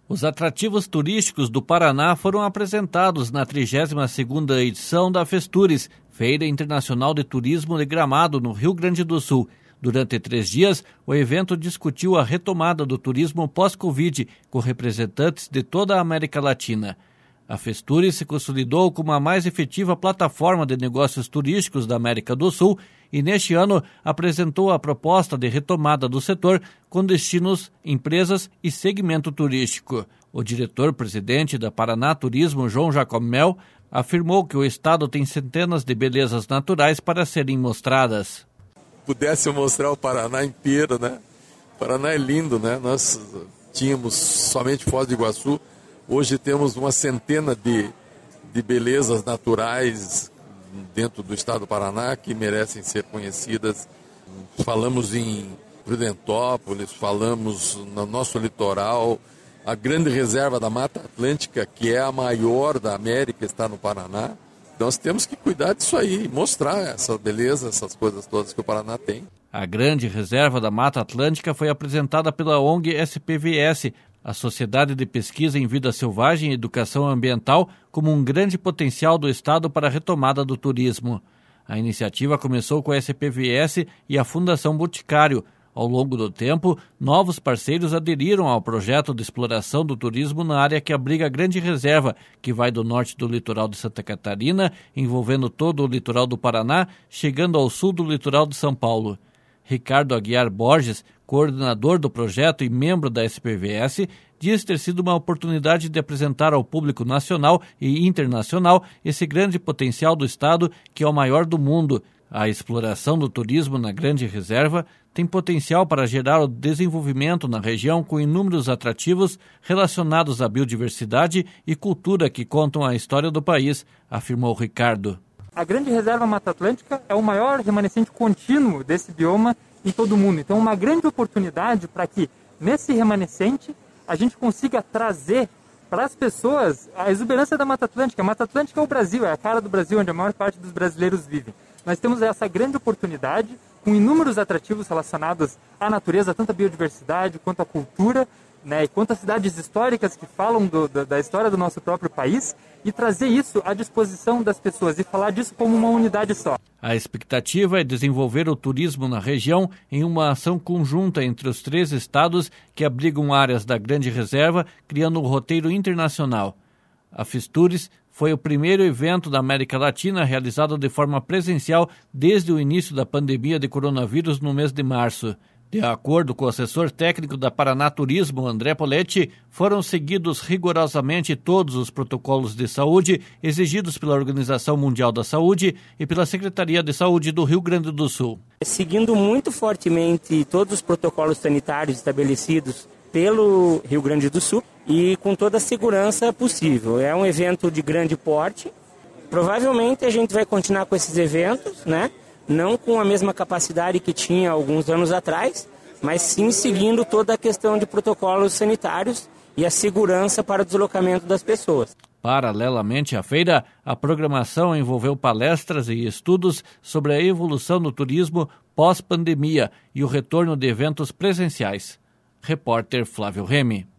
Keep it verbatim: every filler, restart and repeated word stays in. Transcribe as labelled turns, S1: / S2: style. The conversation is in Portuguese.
S1: Os atrativos turísticos do Paraná foram apresentados na trigésima segunda edição da Festures, Feira Internacional de Turismo de Gramado, no Rio Grande do Sul. Durante três dias, o evento discutiu a retomada do turismo pós-Covid, com representantes de toda a América Latina. A Festures se consolidou como a mais efetiva plataforma de negócios turísticos da América do Sul e, neste ano, apresentou a proposta de retomada do setor com destinos, empresas e segmento turístico. O diretor-presidente da Paraná Turismo, João Jacomel, afirmou que o estado tem centenas de belezas naturais para serem mostradas.
S2: Pudesse eu mostrar o Paraná inteiro, né? O Paraná é lindo, né? Nós tínhamos somente Foz do Iguaçu. Hoje temos uma centena de, de belezas naturais dentro do estado do Paraná que merecem ser conhecidas. Falamos em Prudentópolis, falamos no nosso litoral, a grande reserva da Mata Atlântica, que é a maior da América, está no Paraná. Nós temos que cuidar disso aí, mostrar essa beleza, essas coisas todas que o Paraná tem.
S1: A grande reserva da Mata Atlântica foi apresentada pela O N G S P V S, a Sociedade de Pesquisa em Vida Selvagem e Educação Ambiental, como um grande potencial do estado para a retomada do turismo. A iniciativa começou com a S P V S e a Fundação Boticário. Ao longo do tempo, novos parceiros aderiram ao projeto de exploração do turismo na área que abriga a grande reserva, que vai do norte do litoral de Santa Catarina, envolvendo todo o litoral do Paraná, chegando ao sul do litoral de São Paulo. Ricardo Aguiar Borges, coordenador do projeto e membro da S P V S, diz ter sido uma oportunidade de apresentar ao público nacional e internacional esse grande potencial do estado, que é o maior do mundo. A exploração do turismo na Grande Reserva tem potencial para gerar o desenvolvimento na região com inúmeros atrativos relacionados à biodiversidade e cultura que contam a história do país, afirmou Ricardo.
S3: A Grande Reserva Mata Atlântica é o maior remanescente contínuo desse bioma em todo o mundo. Então, uma grande oportunidade para que, nesse remanescente, a gente consiga trazer para as pessoas a exuberância da Mata Atlântica. A Mata Atlântica é o Brasil, é a cara do Brasil, onde a maior parte dos brasileiros vivem. Nós temos essa grande oportunidade, com inúmeros atrativos relacionados à natureza, tanto à biodiversidade quanto à cultura, né, e quanto às cidades históricas que falam do, da, da história do nosso próprio país, e trazer isso à disposição das pessoas e falar disso como uma unidade só.
S1: A expectativa é desenvolver o turismo na região em uma ação conjunta entre os três estados que abrigam áreas da Grande Reserva, criando um roteiro internacional. A Festures foi o primeiro evento da América Latina realizado de forma presencial desde o início da pandemia de coronavírus no mês de março. De acordo com o assessor técnico da Paraná Turismo, André Poletti, foram seguidos rigorosamente todos os protocolos de saúde exigidos pela Organização Mundial da Saúde e pela Secretaria de Saúde do Rio Grande do Sul.
S4: Seguindo muito fortemente todos os protocolos sanitários estabelecidos pelo Rio Grande do Sul e com toda a segurança possível. É um evento de grande porte. Provavelmente a gente vai continuar com esses eventos, né? Não com a mesma capacidade que tinha alguns anos atrás, mas sim seguindo toda a questão de protocolos sanitários e a segurança para o deslocamento das pessoas.
S1: Paralelamente à feira, a programação envolveu palestras e estudos sobre a evolução do turismo pós-pandemia e o retorno de eventos presenciais. Repórter Flávio Remy.